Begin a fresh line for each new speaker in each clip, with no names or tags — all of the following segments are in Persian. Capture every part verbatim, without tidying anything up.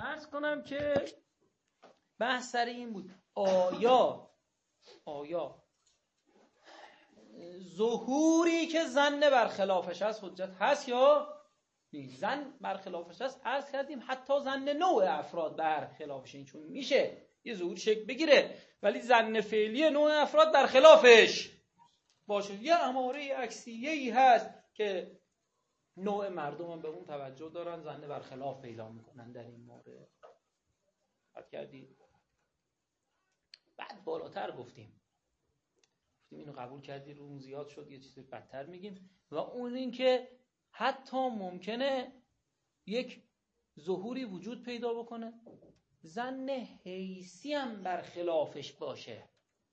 عرض کنم که بحث سر این بود آیا آیا ظهوری که ظن برخلافش هست حجت هست یا نیست؟ ظن برخلافش هست عرض کردیم حتی ظن نوع افراد برخلافش، این چون میشه یه ظهور شکل بگیره ولی ظن فعلی نوع افراد برخلافش باشه. یه اماره عکسیه‌ای هست که نوع مردم هم به اون توجه دارن، ظن برخلاف پیدا میکنن در این مورد. حد کردید؟ بعد بالاتر گفتیم گفتیم اینو قبول کردی رو زیاد شد یه چیز بدتر میگیم و اون این که حتی ممکنه یک ظهوری وجود پیدا بکنه ظن حیثی هم برخلافش باشه،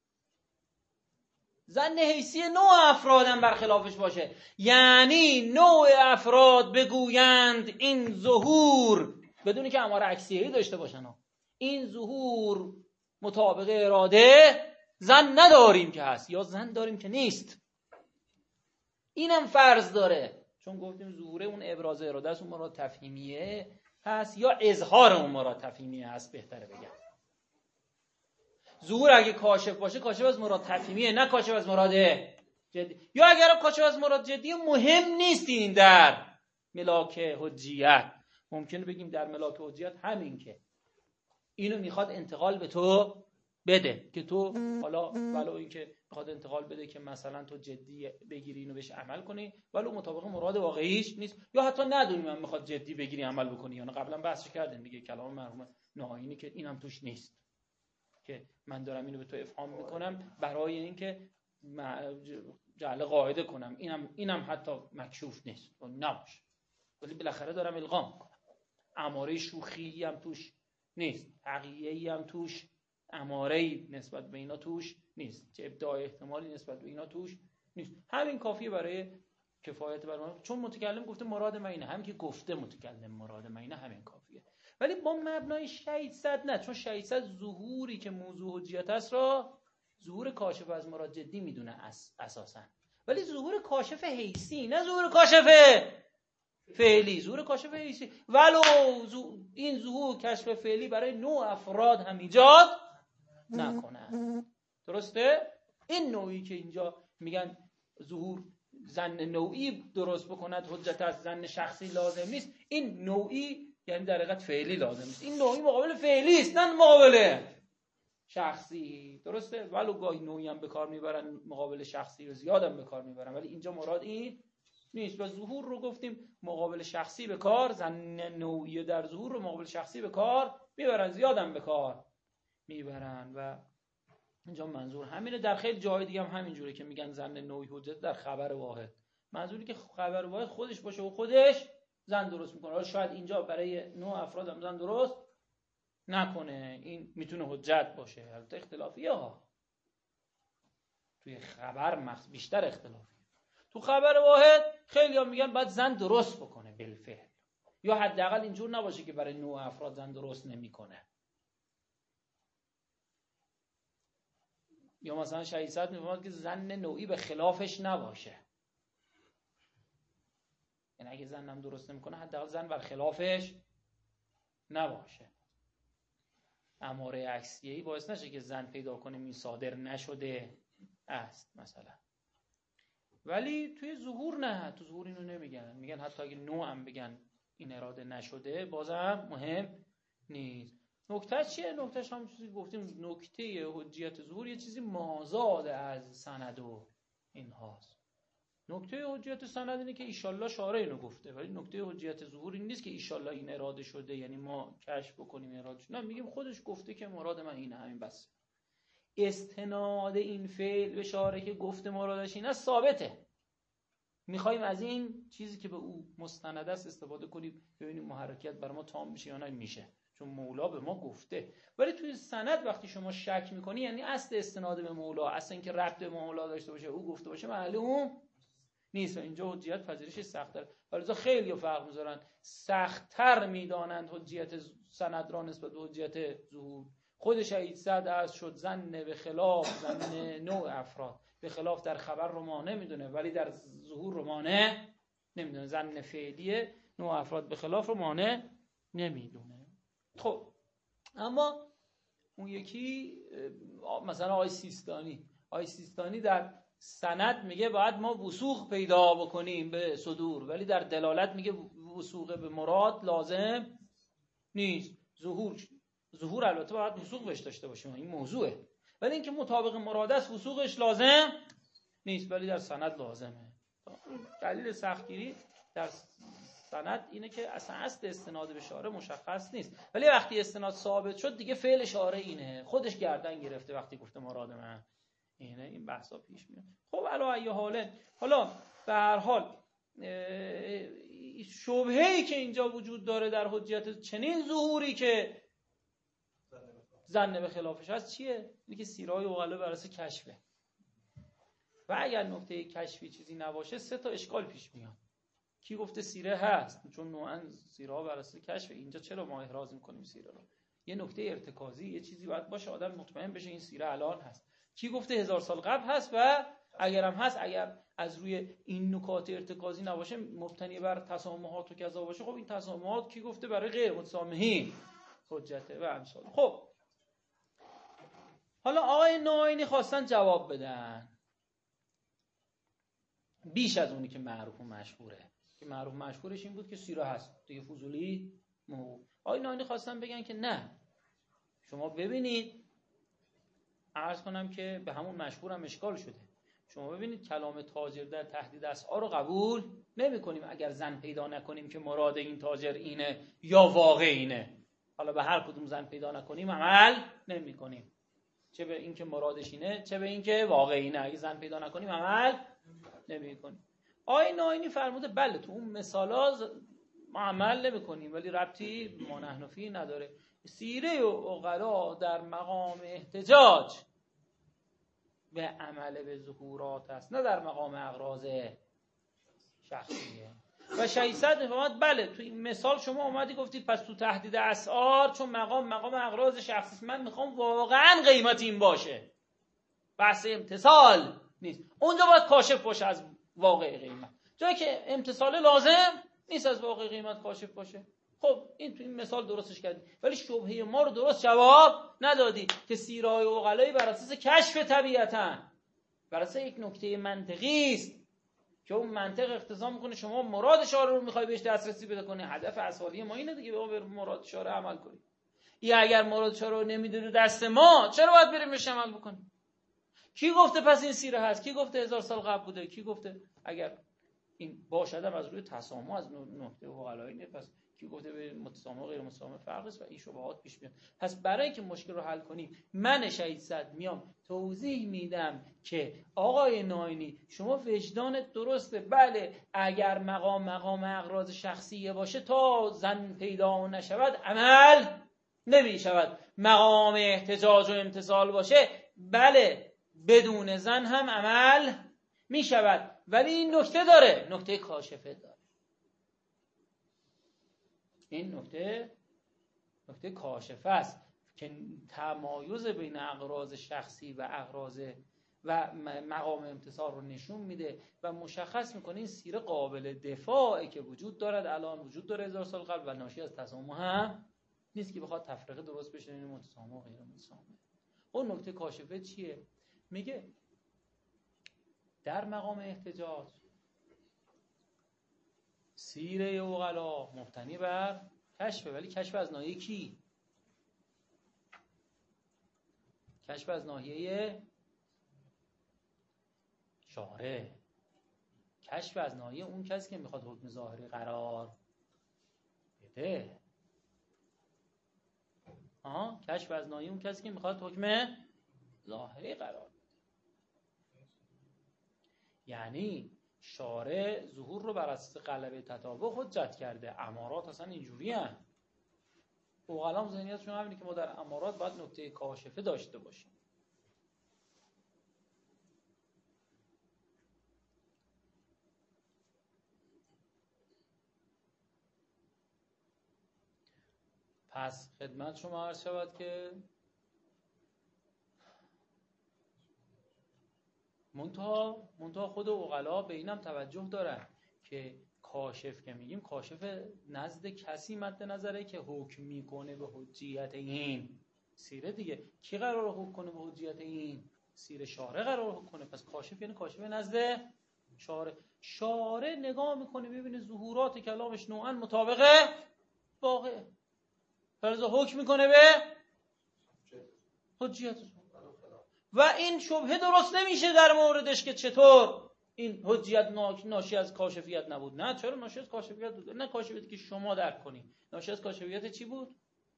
ظن حیثی نوع افراد هم برخلافش باشه. یعنی نوع افراد بگویند این ظهور بدونی که اماره عکسیه‌ای داشته باشن ها. این ظهور مطابق اراده ظن نداریم که هست یا ظن داریم که نیست. اینم فرض داره چون گفتیم ظهور اون ابراز اراده است، اون مراد تفهیمیه هست یا اظهار اون مراد تفهیمیه هست بهتره بگم. ظهور اگه کاشف باشه کاشف از مراد تفهیمیه نه کاشف از مراد جدی، یا اگر کاشف از مراد جدی مهم نیست این در ملاک حجیت. ممکنه بگیم در ملاک حجیت همین که اینو میخواد انتقال به تو بده که تو حالا ولو این که میخواد انتقال بده که مثلا تو جدی بگیری اینو بهش عمل کنی ولو مطابق مراد واقعیش نیست یا حتی ندونی من میخواد جدی بگیری عمل بکنی. یعنی قبلا بحثش کردیم دیگه کلام مرحوم نهایینی که اینم توش نیست که من دارم اینو به تو افهام میکنم برای اینکه جعل قاعده کنم، اینم اینم حتی مکشوف نیست نباشه ولی بالاخره دارم القا میکنم. اماره شوخی هم توش نیست، تقیه‌ای هم توش، اماره‌ای نسبت به اینا توش نیست، چه ابداع احتمالی نسبت به اینا توش نیست. همین کافیه برای کفایت بر ما، چون متکلم گفته مراد من اینه، هم که گفته متکلم مراد من اینه همین کافیه. ولی با مبنای شهیدصد نه، چون شهیدصد ظهوری که موضوع حجیت است را ظهور کاشف از مراد جدی میدونه اس اساسا، ولی ظهور کاشف حیثی نه ظهور کاشف فعلی. ظهور کاشف حیثی ولو این ظهور کشف فعلی برای نوع افراد هم ایجاد نکنه. درسته؟ این نوعی که اینجا میگن ظهور ظن نوعی درست بکند حجت از ظن شخصی لازم نیست، این نوعی یعنی در حقیقت فعلی لازم نیست. این نوعی مقابل فعلی است نه مقابل شخصی. درسته؟ ولو گاهی نوعی هم به کار میبرن مقابل شخصی و زیادم به کار میبرن ولی اینجا مراد این نیست. و ظهور رو گفتیم مقابل شخصی به کار، ظن نوعی در ظهور رو مقابل شخصی به کار میبرن، زیادم به کار میبرن و اینجا منظور همینه. در خیلی جای دیگه هم همینجوره که میگن ظن نوعی حجت در خبر واحد، منظوری که خبر واحد خودش باشه و خودش ظن درست میکنه. حالا شاید اینجا برای نوع افراد هم ظن درست نکنه، این میتونه حجت باشه. البته اختلافیه ها، توی خبر مخصوص بیشتر اختلافیه. تو خبر واحد خیلی ها میگن باید ظن درست بکنه بالفعل، یا حداقل اینجور نباشه که برای نوع افراد ظن درست نمیکنه. یا مثلا شهیدصد میفهمد که ظن نوعی به خلافش نباشه، یعنی اگه ظنم درست نمیکنه حداقل ظن بر خلافش نباشه. اماره عکسیه‌ای باعث نشه که ظن پیدا کنیم این صادر نشده است مثلا. ولی توی ظهور نه، تو ظهور اینو نمیگن، میگن حتی اگه نوعم بگن این اراده نشده بازم مهم نیست. نکته چیه؟ نکتهش هم چیزی گفتیم، نکته حجیت ظهور یه چیزی مازاد از سند و این هاست. نکته حجیت سند اینه که ایشالله شارع اینو گفته، ولی نکته حجیت ظهور این نیست که ایشالله این اراده شده یعنی ما کشف بکنیم اراده شده. نه، میگیم خودش گفته که مراد من اینه، همین بس. استناد این فعل به شارع که گفته مرادش اینه ثابته. میخوایم از این چیزی که به او مستند است استفاده کنیم ببینیم محرکیت برای ما تام میشه یا نه میشه، چون مولا به ما گفته. ولی توی سند وقتی شما شک میکنی یعنی اصل استناد به مولا، اصلا اینکه ربط به مولا داشته باشه او گفته باشه معلوم نیست. و اینجا حجیت پذیرش سخت‌تر، ولی خیلی فرق میذارن، سخت‌تر میدانند حجیت سند را نسبت به حجیت ظهور. خود شهیدصد از شد ظن به خلاف ظن نوع افراد، به خلاف در خبر رو مانع میدونه ولی در ظهور رو مانع نمیدونه. ظن فعلیه نوع افراد به خلاف رو مانع نمیدونه. خب اما اون یکی مثلا آقای سیستانی آقای سیستانی در سند میگه باید ما وثوق پیدا بکنیم به صدور، ولی در دلالت میگه وثوق به مراد لازم نیست. ظهور ظهور البته باید وثوق بهش داشته باشیم، این موضوعه، ولی اینکه مطابق مراد است وثوقش لازم نیست، ولی در سند لازمه. دلیل سختگیری در سند اینه که اصلا اصل استناد به شارع مشخص نیست، ولی وقتی استناد ثابت شد دیگه فعل شارع اینه، خودش گردن گرفته وقتی گفته مراد من اینه. این بحثا پیش میاد. خب علا ای حاله، حالا به هر حال شبهه‌ای که اینجا وجود داره در حجیت چنین ظهوری که ظن به خلافش هست چیه؟ اینه که سیرای عقلا بر اساس کشفه، و اگر نکته کشفی چیزی نباشه سه تا اشکال پیش میاد. کی گفته سیره هست؟ چون نوعا سیره ها بر اساس کشف، اینجا چرا ما احراز میکنیم سیره رو؟ یه نکته ارتکازی، یه چیزی باید باشه آدم مطمئن بشه این سیره الان هست. کی گفته هزار سال قبل هست؟ و اگرم هست، اگر از روی این نکات ارتکازی نباشه، مبتنی بر تسامحات و کذا باشه، خب این تسامحات کی گفته برای غیر متسامحین حجته و امثال. خب حالا آقای نوئینی خواستن جواب بدن بیش از اونی که معروف و مشهوره، که معروف مشهورش این بود که سیره هست دیگه، فضولی مو. آقای نوئینی خواستن بگن که نه، شما ببینید، عرض کنم که به همون مشهورم اشکال شده، شما ببینید کلام تاجر در تهدید اسعار رو قبول نمی کنیم اگر زن پیدا نکنیم که مراد این تاجر اینه یا واقع اینه. حالا به هر کدوم زن پیدا نکنیم عمل نمی کنیم، چه به این که مرادش اینه چه به این که واقع اینه. اگه زن پیدا نکنیم عمل نمی کنیم. آقای نوئینی فرموده بله تو اون مثالا ما عمل نمی کنیم، ولی ربطی ما نحنفی نداره. سیره و عقلا در مقام احتجاج به عمل به ظهورات است، نه در مقام اغراض شخصیه. و ششصد میفهمد بله تو این مثال شما اومدی گفتی پس تو تهدید اسعار چون مقام مقام اغراض شخصی، من میخوام واقعا قیمت این باشه، بحث امتصال نیست، اونجا باید کاشف باشه از واقع قیمت، جایی که امتصال لازم نیست از واقع قیمت کاشف باشه. خب این تو این مثال درستش کردی، ولی شبهه ما رو درست جواب ندادی که سیرای عقلایی بر اساس کشف طبیعتاً، بر اساس یک نکته منطقی است که اون منطق اقتضا میکنه شما مراد شارع رو میخوای بهش دسترسی پیدا کنی. هدف اصلی ما اینه دیگه، به مراد شارع عمل کنی. یا اگر مراد شارع رو نمیدونی دست ما، چرا باید بریم بهش عمل بکنیم؟ کی گفته پس این سیره هست؟ کی گفته هزار سال قبل بوده؟ کی گفته اگر این باشدم از روی تسامح از نکته عقلایی نه، پس کی گفته به متسامح و غیر متسامح فرق است و این شبهات پیش میاد. پس برای اینکه مشکل رو حل کنیم من شهید صد میام توضیح میدم که آقای نوئینی شما وجدانت درسته، بله اگر مقام مقام اغراض شخصیه باشه تا زن پیدا نشود عمل نمی شود، مقام احتجاج و امتصال باشه بله بدون زن هم عمل می شود، ولی این نکته داره، نکته کاشفه داره. این نکته نکته کاشفه است که تمایز بین اغراض شخصی و اغراض و مقام امتصال رو نشون میده و مشخص میکنه این سیره قابل دفاعی که وجود دارد، الان وجود داره هزار سال قبل و ناشی از تسامح هم نیست که بخواد تفریقه درست بشه بین متسامح و غیر متسامح. اون نکته کاشفه چیه؟ میگه در مقام احتجاج سیره عقلا مبتنی بر کشفه، ولی کشف از ناحیه کی؟ کشف از ناحیه شارع، کشف از ناحیه اون کسی که میخواد حکم ظاهری قرار بده. آها، کشف از ناحیه اون کسی که میخواد حکم ظاهری قرار بده. یعنی شارع ظهور رو بر اساس غلبه تطابق حجت کرده. امارات اصلا اینجوری هن. عقلام ذهنیتشون همینه که ما در امارات باید نکته کاشفه داشته باشیم. پس خدمت شما عرض شود که منتها منتها خود عقلا به اینم توجه دارن که کاشف که میگیم کاشف نزد کسی مد نظره که حکم میکنه به حجیت این سیره دیگه. کی قراره حکم کنه به حجیت این سیره؟ شارع قراره حکم کنه. پس کاشف یعنی کاشف نزد شارع. شارع نگاه میکنه ببینه ظهورات کلامش نوعا مطابقه واقع، فرض حکم میکنه به حجیت و این شبهه درست نمیشه در موردش که چطور این حجیت ناشی از کاشفیت نبود. نه، چرا ناشی از کاشفیت بود؟ نه کاشفیتی که شما درک کنید. ناشی از کاشفیت چی بود؟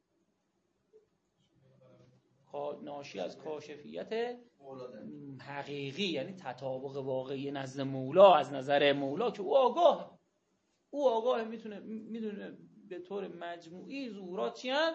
ناشی از کاشفیت حقیقی، یعنی تطابق واقعی نزد مولا، از نظر مولا که او آگاه او آگاه میتونه میدونه به طور مجموعی ظهورات چی هست؟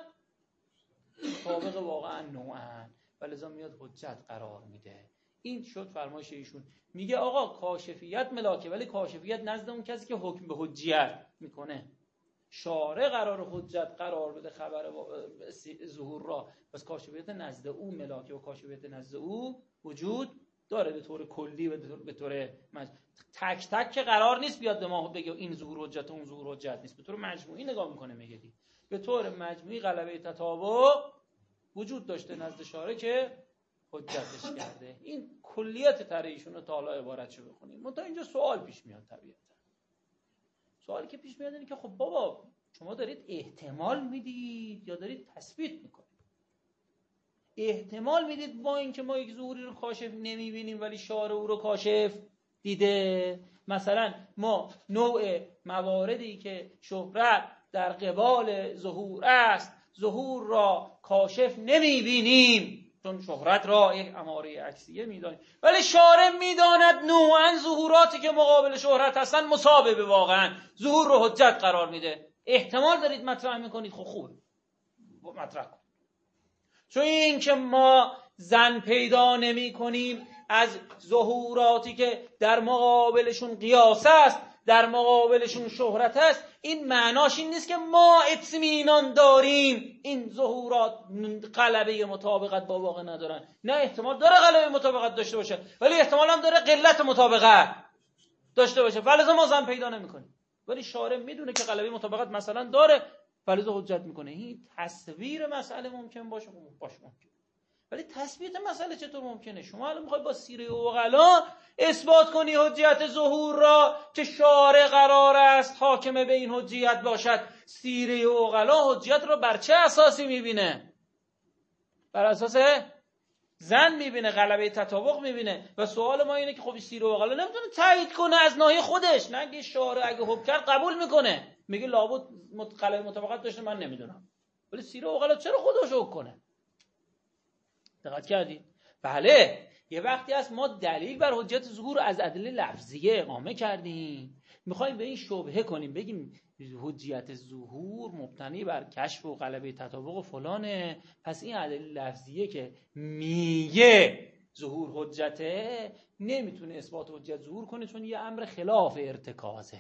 مطابق واقعا نوعا، ولذا میاد حجت قرار میده. این شد فرمایش ایشون. میگه آقا کاشفیت ملاکه، ولی کاشفیت نزد اون کسی که حکم به حجیت میکنه. شارع قرار حجت قرار بده خبر ظهور را، پس کاشفیت نزد او ملاکه و کاشفیت نزد او وجود داره به طور کلی و به طور مج... تک تک که قرار نیست بیاد به ما بگه این ظهور حجت و اون ظهور حجت نیست. به طور مجموعی نگاه میکنه میگه دی. به طور مجموعی غلبه تطابق وجود داشته نزد شارع که حجتش کرده. این کلیت طرح ایشون رو تا حالا عبارتشو بخونیم. منتها اینجا سوال پیش میاد. طبیعتا سوالی که پیش میاد اینه که خب بابا شما دارید احتمال میدید یا دارید تثبیت میکنید؟ احتمال میدید با اینکه ما یک ظهوری رو کاشف نمیبینیم ولی شارع او رو کاشف دیده. مثلا ما نوع مواردی که شهرت در قبال ظهور است، ظهور را کاشف نمیبینیم چون شهرت را یک اماره عکسیه میدانیم، ولی شارع میداند نوعا ظهوراتی که مقابل شهرت هستن مصابه به واقعا ظهور رو حجت قرار میده. احتمال دارید مطرح میکنید، خب خوب مطرح کن. چون این که ما زن پیدا نمی کنیم از ظهوراتی که در مقابلشون قیاس است، در مقابلشون شهرت است، این معناش این نیست که ما اطمینان داریم این ظهورات غلبه مطابقت با واقع ندارن. نه، احتمال داره غلبه مطابقت داشته باشه، ولی احتمال هم داره قلت مطابقت داشته باشه، ولذا ما زن پیدا نمی کنیم. ولی شارع میدونه که غلبه مطابقت مثلا داره، ولذا حجت میکنه. این تصویر مسئله ممکن باشه، باشه ممکن، ولی تثبیت مسئله چطور ممکنه؟ شما الان میخوای با سیره عقلا اثبات کنی حجیت ظهور را که شارع قرار است حاکم به این حجیت باشد. سیره عقلا حجیت را بر چه اساسی میبینه؟ بر اساس زن میبینه، غلبه تطابق میبینه. و سوال ما اینه که خب سیره عقلا نمیتونه تایید کنه از ناحیه خودش، نه اگه شارع اگه حکم کرد قبول میکنه، میگه لابد غلبه مطابقت داشته، من نمیدونم. ولی سیره عقلا چرا خودش حکم کنه؟ دقت کردید؟ بله، یه وقتی هست ما دلیل بر حجیت ظهور از ادله لفظیه اقامه کردیم، میخوایم به این شبهه کنیم، بگیم حجیت ظهور مبتنی بر کشف و غلبه تطابق و فلانه، پس این ادله لفظیه که میگه ظهور حجته نمیتونه اثبات حجیت ظهور کنه، چون یه امر خلاف ارتکازه.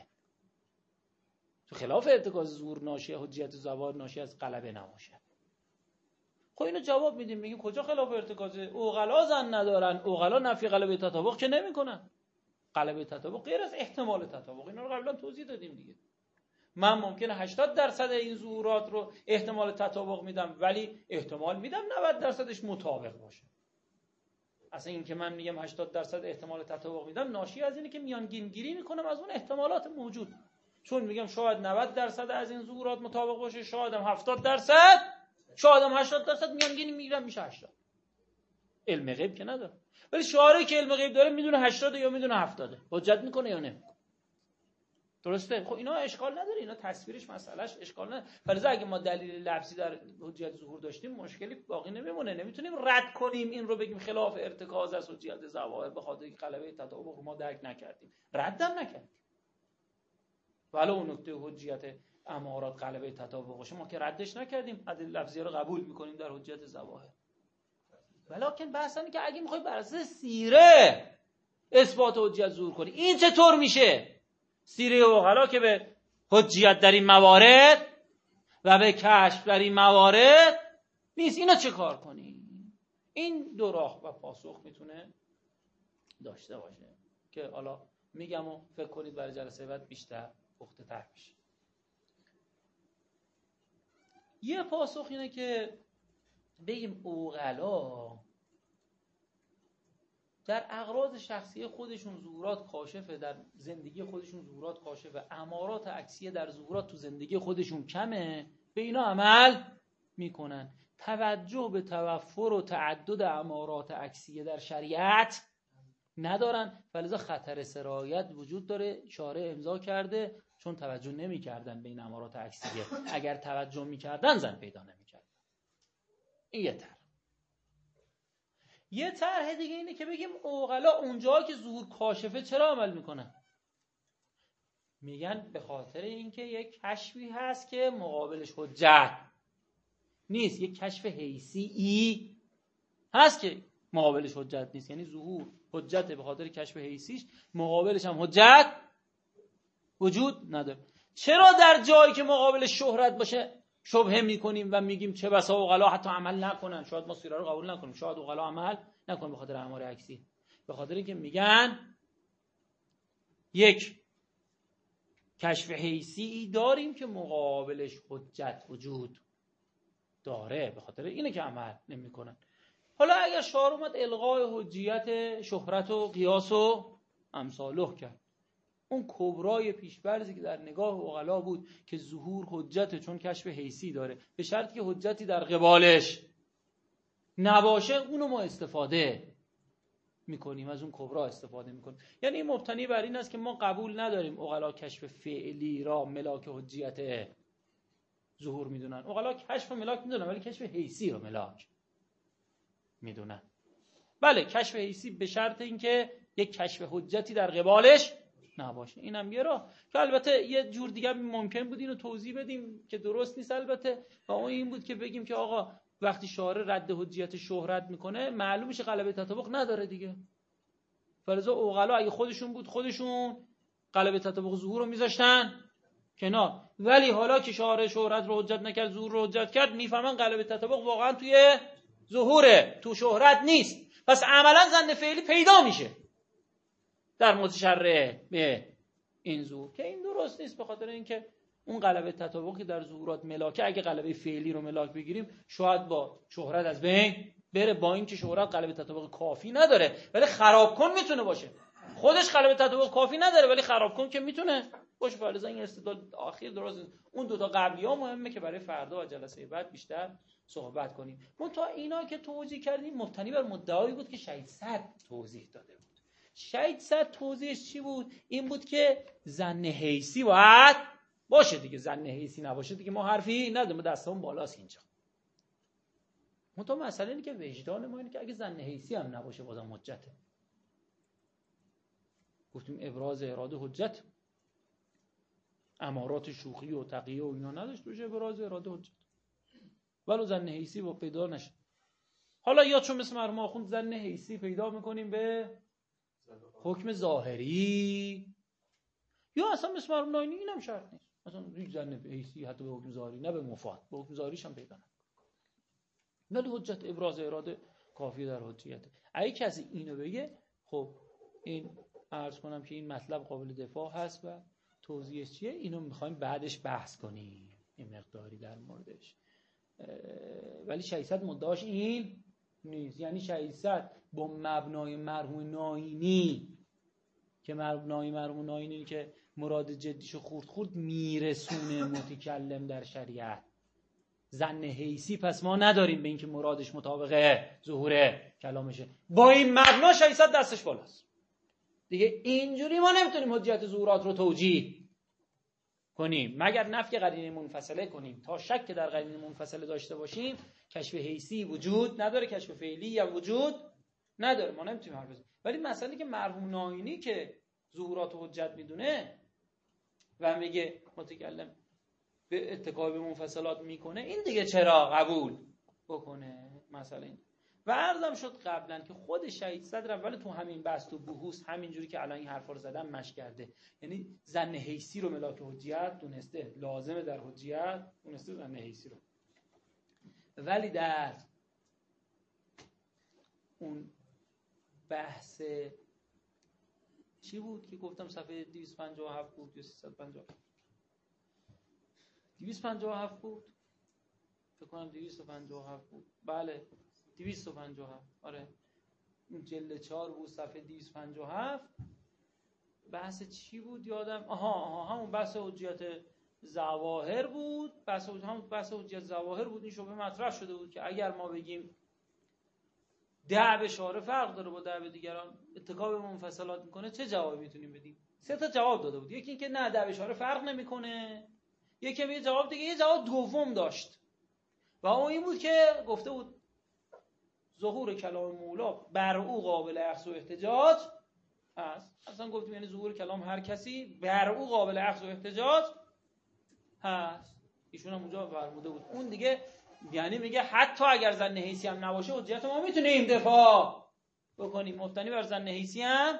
تو خلاف ارتکاز ظهور ناشی حجیت ظاهر ناشی از غلبه نباشه. خب اینو جواب میدیم، میگیم کجا خلاف ارتکازه؟ عقلا زن ندارن، عقلا نفی غلبه تطابق که نمیکنن. غلبه تطابق غیر از احتمال تطابق، اینا رو قبلا توضیح دادیم دیگه. من ممکنه هشتاد درصد این ظهورات رو احتمال تطابق میدم، ولی احتمال میدم نود درصدش مطابق باشه. اصلا این که من میگم هشتاد درصد احتمال تطابق میدم ناشی از اینه که میانگین گیری میکنم از اون احتمالات موجود. چون میگم شاید نود درصد از این ظهورات مطابق باشه، شاید هم هفتاد درصد، شاید هم هشتاد درصد، میانگینی میگیرم میشه هشتاد. علم غیب که نداره، ولی شارعی که علم غیب داره میدونه هشتاد یا میدونه هفتاد. حجت میکنه یا نه؟ درسته؟ خب اینا اشکال نداره، اینا تصویرش مسئلهش اشکال نداره. فلذا اگه ما دلیل لفظی در حجیت ظهور داشتیم مشکلی باقی نمیمونه، نمیتونیم رد کنیم این رو بگیم خلاف ارتکاز از حجیت ظواهر به خاطر غلبه تطابق ما درک نکردیم، ردم نکردیم. ولی اون نکته حجیت امارات غلبه تطابق باشه ما که ردش نکردیم، ادله لفظی رو قبول میکنیم در حجیت ظواهر. ولکن بحث اینه که اگه میخوای بر اساس سیره اثبات حجیت ظهور کنی، این چطور میشه؟ سیره عقلا که به حجیت در این موارد و به کشف در این موارد نیست، اینا چه کار کنی؟ این دو راه و پاسخ میتونه داشته باشه که حالا میگم و فکر کنید برای جلسه بعد بیشتر پخته تر میشه. یه پاسخ اینه که بگیم عقلا در اغراض شخصی خودشون ظهورات کاشفه، در زندگی خودشون ظهورات کاشفه، امارات عکسیه در ظهورات تو زندگی خودشون کمه، به اینا عمل میکنن. توجه به توفر و تعدد امارات عکسیه در شریعت ندارن، فلذا خطر سرایت وجود داره. شارع امضا کرده چون توجه نمیکردن به این امارات عکسیه، اگر توجه میکردن زن پیدا نمیکردن. این یه طرح. یه طرح دیگه اینه که بگیم عقلا اونجا که ظهور کاشفه چرا عمل میکنن؟ میگن به خاطر اینکه یک کشفی هست که مقابلش حجت نیست، یک کشف حیثی ای هست که مقابلش حجت نیست، یعنی ظهور حجت به خاطر کشف حیثیش، مقابلش هم حجت وجود نداره. چرا در جایی که مقابلش شهرت باشه شبهه میکنیم و میگیم چه بسا عقلا حتی عمل نکنن، شاید ما سیره رو قبول نکنیم، شاید عقلا عمل نکنن به خاطر اماره عکسی؟ به خاطر اینکه میگن یک کشف حیثی داریم که مقابلش حجت وجود داره، به خاطر اینه که عمل نمیکنن. حالا اگر شعار اومد الغای حجیت شهرت و قیاس و امثاله کرد، اون کبرای پیشبرزی که در نگاه عقلا بود که ظهور حجت چون کشف حیثی داره، به شرطی که حجتی در قبالش نباشه، اونو ما استفاده میکنیم، از اون کبرا استفاده میکنیم. یعنی این مبتنی بر این است که ما قبول نداریم عقلا کشف فعلی را ملاک حجیت ظهور میدونن. عقلا کشف ملاک میدونن ولی کشف حیثی رو ملاک میدونن. بله کشف حیثی به شرط اینکه یک کشف حجتی در قبالش نباشه. اینم یه راه که البته یه جور دیگه ممکن بود اینو توضیح بدیم که درست نیست البته، و اون این بود که بگیم که آقا وقتی شارع رد حجیت شهرت میکنه معلوم میشه غلبه تطابق نداره دیگه، فلذا عقلا اگه خودشون بود خودشون غلبه تطابق ظهور رو میذاشتن کنار، ولی حالا که شارع شهرت رو حجت نکرد ظهور رو حجت کرد، میفهمن غلبه تطابق واقعا توی ظهوره، تو شهرت نیست، پس عملا ظن فعلی پیدا میشه در متشرع به این ظهور، که این درست نیست. به خاطر اینکه اون غلبه تطابقی در ظهورات ملاکه، اگه غلبه فعلی رو ملاک بگیریم شاید با شهرت از بین بره، با اینکه شهرت غلبه تطابق کافی نداره ولی خراب کن میتونه باشه، خودش غلبه تطابق کافی نداره ولی خراب کن که میتونه باشه. فلذا این استدلال اخیر درست نیست. اون دو تا قبلی ها مهمه که برای فردا و جلسه بعد بیشتر صحبت کنیم. منتها اینا که توضیح کردیم مبتنی بر مدعایی بود که شهید صدر توضیح داده بود. شهید صدر توضیحش چی بود؟ این بود که ظن حیثی باید باشه دیگه، ظن حیثی نباشه دیگه ما حرفی نداریم، دستمون بالاست اینجا. منتها مسئله اینه که وجدان ما اینه که اگه ظن حیثی هم نباشه بازم حجته. گفتیم ابراز اراده حجت، امارات شوخی و تقیه و اینا نداشت باشه، ابراز اراده حجت، ولو ظن حیثی با پیدا نشه. حالا یا چون مثل مرحوم آخوند ظن حیثی پیدا میکنیم به حکم ظاهری، یا اصلا مثل مرحوم ناینی اینم شرط نیست، مثلا هیچ ظن حیثی حتی به حکم ظاهری نه به مفاد، به حکم ظاهریش هم پیدا نکنه، ولی حجت ابراز اراده کافی در حجیته. اگه کسی اینو بگه خب این عرض کنم که این مطلب قابل دفاع هست و توضیحش چیه اینو میخوایم بعدش بحث کنیم این مقداری در موردش. ولی شهید صدر مدعاش این نیست، یعنی شهید صدر با مبنای مرحوم ناینی که مبنای مرحوم ناینی که مراد جدیشو خورد خورد میرسونه متکلم در شریعت ظن حیثی، پس ما نداریم به اینکه مرادش مطابق ظهور کلامشه. با این مبنا شهید صدر دستش بالاست دیگه. اینجوری ما نمیتونیم حجیت ظهورات رو توجیه کنیم مگر نفی قرینه منفصله کنیم. تا شک در قرینه منفصله داشته باشیم کشف حیثی وجود نداره، کشف فعلی یا وجود نداره، ما نمیتونیم حرف بزنیم. ولی مسئله که مرحوم ناینی که ظهورات و حجت میدونه و میگه متکلم به اتکا به منفصلات میکنه، این دیگه چرا قبول بکنه؟ مسئله این. و عرضم شد قبلا که خود شهید صدر اول تو همین بحث و بحوث همینجوری که الان این حرفا رو زدم مشک کرده، یعنی ظن حیثی رو ملاک حجیت دونسته، لازمه در حجیت دونسته ظن حیثی رو، ولی در اون بحث چی بود که گفتم صفحه دویست و پنجاه و هفت بود یا سیصد و پنجاه دویست و پنجاه و هفت بود فکر کنم دویست و پنجاه و هفت بود. بله دویست و پنجاه و هفت. آره اون جلد چهار بود صفحه دویست و پنجاه و هفت. بحث چی بود یادم؟ آها آها همون بحث حجیت ظواهر بود. بحث همون بحث حجیت ظواهر بود. این شبهه مطرح شده بود که اگر ما بگیم ده به اشاره فرق داره با ده به دیگران، اتکا به منفصلات میکنه، چه جوابی میتونیم بدیم؟ سه تا جواب داده بود. یکی این که نه ده به اشاره فرق نمیکنه، یکی یه جواب دیگه، یه جواب دوم داشت و اون این بود که گفته بود ظهور کلام مولا بر او قابل اخذ و احتجاج هست. اصلا گفتیم یعنی ظهور کلام هر کسی بر او قابل اخذ و احتجاج هست. ایشون هم اونجا فرموده بود. اون دیگه یعنی میگه حتی اگر ظن حیثی هم نباشه حجت ما میتونیم دفاع بکنیم، مبتنی بر ظن حیثی هم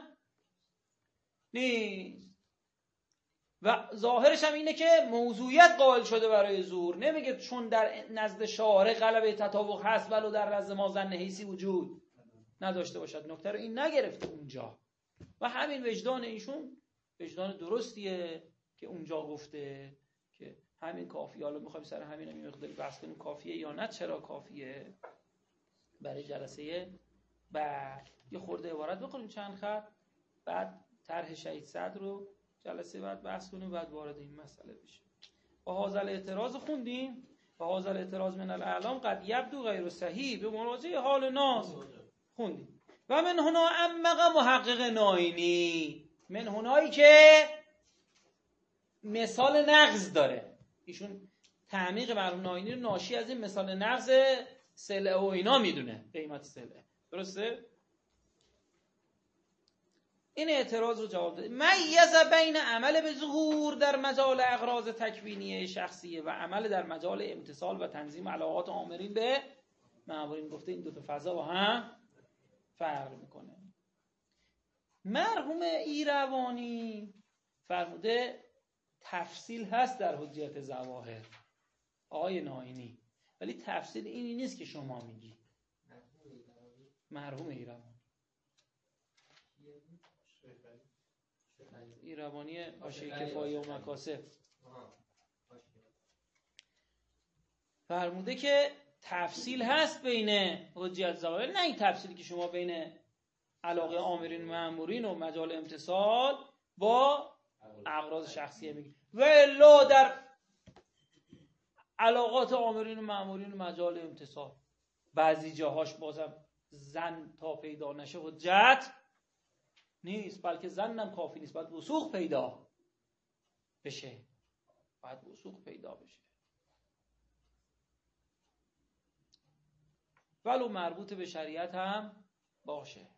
نیست. و ظاهرش هم اینه که موضوعیت قائل شده برای ظهور. نمیگه چون در نزد شارع غلبه تطابق هست ولو در نزد ما ظن حیثی وجود نداشته باشد. نکته رو این نگرفته اونجا و همین وجدان ایشون وجدان درستیه که اونجا گفته که همین کافیه. حالا میخوایم سر همین هم یه مقداری بحث کنیم کافیه یا نه، چرا کافیه برای جلسه بعد. یه خورده عبارت بخونیم چند خط، بعد طرح شهید صدر رو جلسه بعد بحث کنیم، بعد وارد این مسئله بشیم. و هازل اعتراض خوندیم و هازل اعتراض من الاعلام قد یبدو غیر صحیح به مراجعه حال ناس خوندیم. و من هنا عمق محقق ناینی، من هنایی که مثال نقض داره. ایشون تعمیق مرحوم ناینی رو ناشی از این مثال نقض سلعه و اینا میدونه، قیمت سلعه. درسته؟ این اعتراض رو جواب داده. میز بین عمل به ظهور در مجال اغراض تکوینی شخصیه و عمل در مجال امتصال و تنظیم علاقات آمرین به مأمورین. گفته این دو تا فضا با هم فرق میکنه. مرحوم ایروانی فرموده تفصیل هست در حجیت ظواهر آقای ناینی، ولی تفصیل اینی نیست که شما میگی. مرحوم ایروانی ایروانی حاشیه کفایه و مکاسب فرموده که تفصیل هست بین حجیت ظواهر، نه این تفصیلی که شما بین علاقه آمرین و مأمورین و مجال امتصال با اغراض شخصیه میگی. و الا در علاقات آمرین و مأمورین و مجال امتصال بعضی جاهاش بازم زن تا پیدا نشه حجت نیست، بلکه زنم کافی نیست، باید وثوق پیدا بشه، باید وثوق پیدا بشه ولو مربوط به شریعت هم باشه.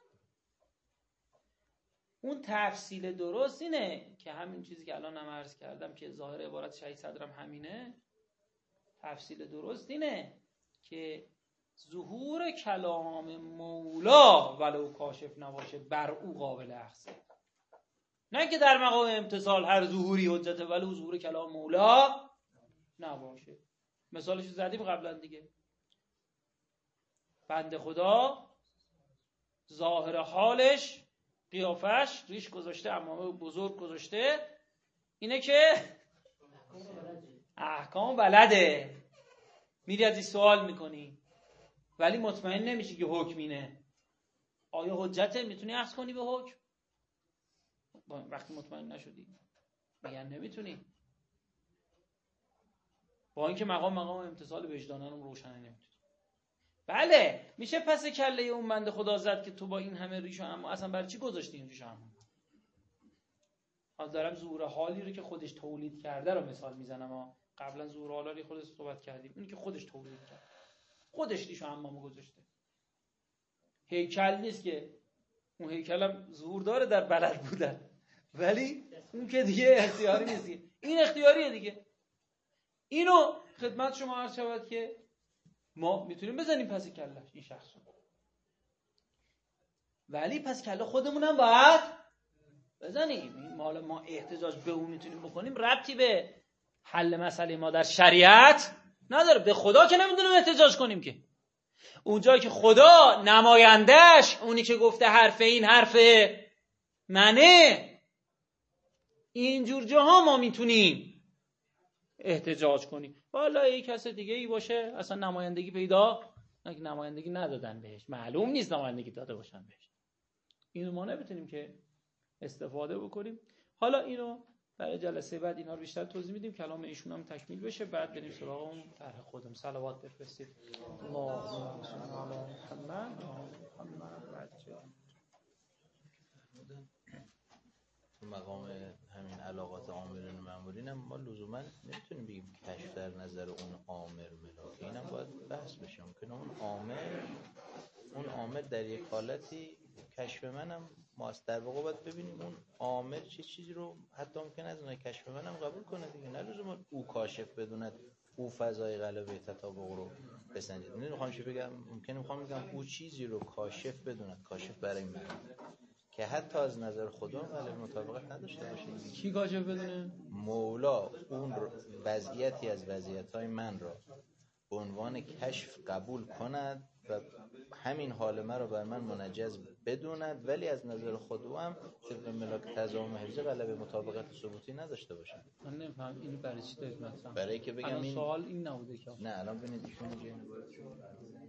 اون تفصیل درست اینه که همین چیزی که الان هم عرض کردم که ظاهر عبارت شهید صدرم همینه. تفصیل درست اینه که ظهور کلام مولا ولو کاشف نباشه بر او قابل اخذه، نه که در مقام امتصال هر ظهوری حجت ولو ظهور کلام مولا نباشه. مثالش زدیم قبلا دیگه. بنده خدا ظاهر حالش قیافش ریش گذاشته، عمامه بزرگ گذاشته، اینه که احکام بلده، میری از این سوال میکنی ولی مطمئن نمیشی که حکم اینه. آیا حجته؟ میتونی اخذ کنی به حکم؟ وقتی مطمئن نشدی میگن نمیتونی، با اینکه مقام مقام امتصال وجدانم روشنه نمیتونی. بله میشه پس کله اون بنده خدا زد که تو با این همه ریش و اما اصلا برای چی گذاشتی این ریش و اما؟ از دارم ظهور حالی رو که خودش تولید کرده رو مثال میزنم. ما قبلا ظهور حالی رو خودش صحبت کردیم، اونی که خودش تولید کرد، خودش ریش و امامو گذاشته. هیکل نیست که اون هیکلم ظهور داره در بلد بودن، ولی اون که دیگه اختیاری نیست، این اختیاریه دیگه. اینو خدمت شما عرض شود که ما میتونیم بزنیم پس کلش این شخصو، ولی پس کله خودمونم باید بزنیم. این مال ما احتجاج به اون میتونیم بکنیم، ربطی به حل مسئله ما در شریعت نداره. به خدا که نمیدونیم احتجاج کنیم که. اونجایی که خدا نمایندش اونی که گفته حرف این حرف منه، اینجور جاها ما میتونیم احتجاج کنی. والا یک کس دیگه ای باشه اصلا نمایندگی پیدا نمایندگی ندادن بهش، معلوم نیست نمایندگی داده باشن بهش، اینو ما نمیتونیم که استفاده بکنیم. حالا اینو برای جلسه بعد اینا رو بیشتر توضیح میدیم، کلام ایشون هم تکمیل بشه، بعد بریم سراغ اون طرح خودم. صلوات بفرستید. اللهم صل علی محمد محمد.
تو مقام همین علاقات آمرین و مأمورین هم ما لزوما نمیتونیم بگیم کشف در نظر اون آمر ملاکه، اینم باید بحث بشه. ممکنه اون آمر اون آمر در یک حالتی کشف منم ماست، در واقع باید ببینیم اون آمر چه چیزی رو حتی ممکنه از اون کشف منم قبول کنه دیگه، نه لزوما او کاشف بدوند او فضای غلبه تطابق رو بسنجید. نمیخوام چی بگم، ممکنه میخوام بگم او چیزی رو کاشف بدوند، کاشف برای من که حتی از نظر خدا غلبه مطابقت نداشته باشه.
کی کاشف بدونه؟
مولا اون وضعیتی از وضعیت‌های من را به عنوان کشف قبول کند و همین حال من رو بر من منجز بدوند، ولی از نظر خدا هم طبق ملاک تضامن حفظی غلبه مطابقت ثبوتی نداشته باشه.
من نمیفهم اینو برای چی دارید مثلا؟
برای که بگم این
سوال این نبوده که
نه الان ببینید ایشون میگه